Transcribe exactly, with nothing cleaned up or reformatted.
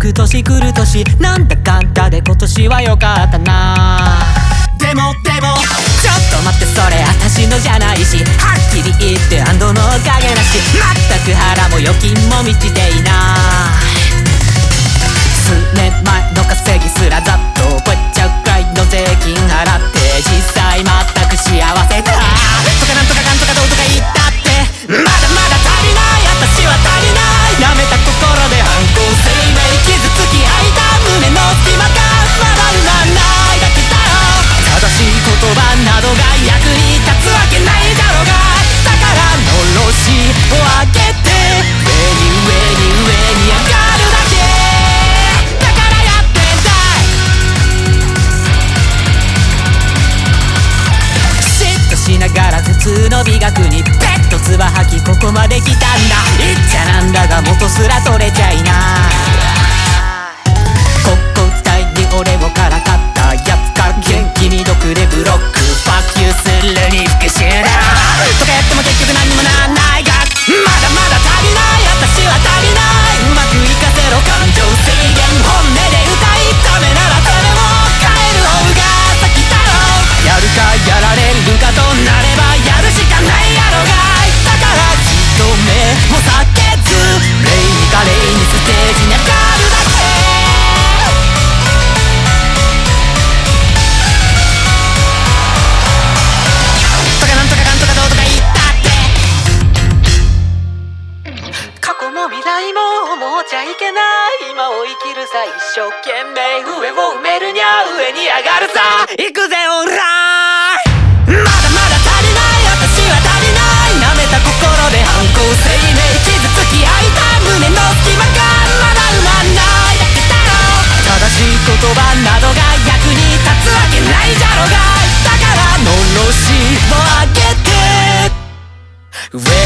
く年来る年、なんだかんだで今年は良かったな。でもでもちょっと待って、それ私のじゃないし、はっきり言って安堵のおかげなし、まったく腹も預金も満ちていない。数年前の稼ぎすらざっと超えちゃうくらいの税金払って、実際全く幸せだとかなんとかかんとかどうとか言ったって、まだまだ足りない、私は足りない。舐めた心で反抗生命傷つき開いた胸の隙間がまだ埋まんないだけだよ。正しい言葉などが役に立つわけないだろうが、だからのろしを上げて上に上に上に上がるだけだからやってんだい。嫉妬しながら普通の美学にペットつば吐きここまで来たんだ。言っちゃなんだが元すら取れちゃいない。国交代に俺をからかったやつから元気に毒でブロックファッキューするに復讐だとかやっても結局何にもなんないが、まだまだ足りない、私は足りない。うまくいかせろ感情制限、本音で歌いためならそれを変える方が先だろう。やるかやられるかとなればやるしかないやろがい。だから一目も避けずレイにかレイにステージに上がるだけ。とかなんとかかんとかどうとか言ったって、過去も未来も思っちゃいけない。今を生きるさ、一生懸命上を埋めるにゃ上に上がるさ。行くぜオーライ。まだまだ足りない、私は足りない。舐めた心で反抗生命傷つき開いた胸の隙間がまだ埋まんないだけだろう。正しい言葉などが役に立つわけないじゃろがい。だからのろしを上げて上